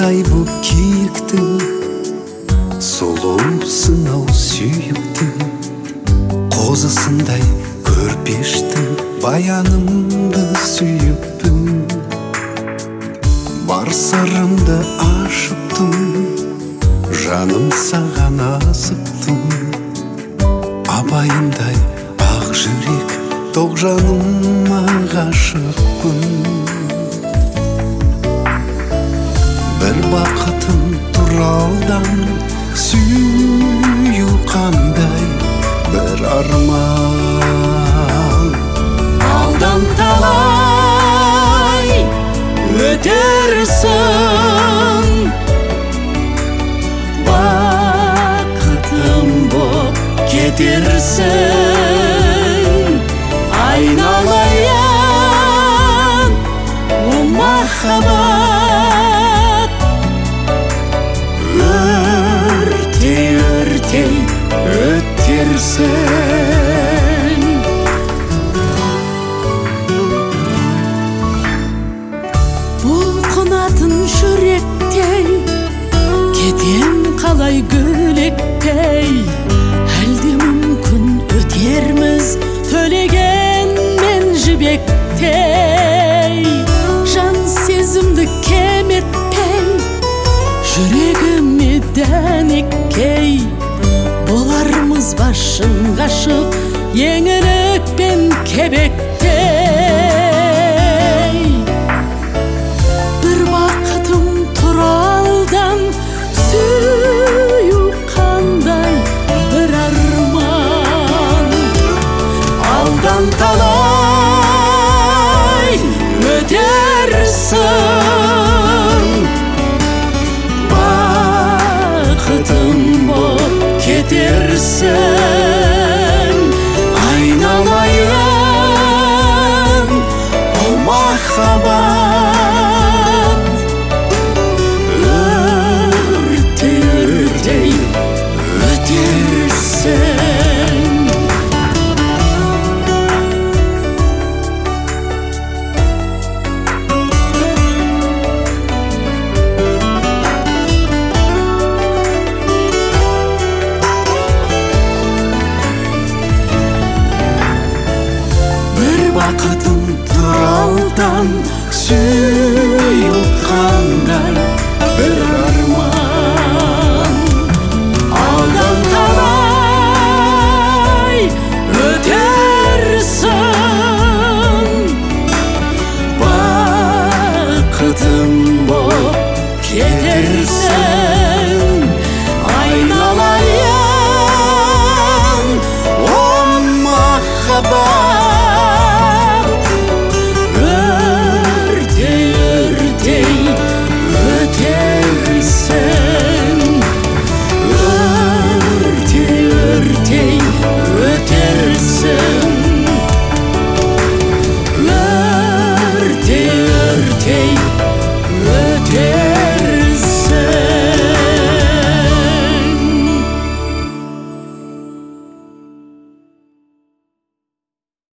Андай bu кийиктин сулуусун ау сүйүктүн козусундай көрпештин баянымды сүйүппүн бар сырымды ашыптым жаным саган асыптым абайындай ак жүрек ток жаныма гашыкпын bir бакытым туралдан сүйүү кандай bir арман алдан талай өтерсің бакытым боп кетерсің айналайын о махаббат өртей өтерсің бұлқынатын жүректей кетем қалай гүлектей әлде мүмкін өтерміз төлеген мен жібектей жан сезімді кеметпей жүрегіме дәнеккей болармыз башын ғашық еңілік пен кебектей бір бақытым туралдан сүйу қандай бір арман алдан талай өтерсің бақытым боп кетерсің айналайын о махаббат өртей өтерсің бақытым туралдан сүйу қандай бір арман алдан талай өтерсің бақытым боп кетерсің айналайын о махаббат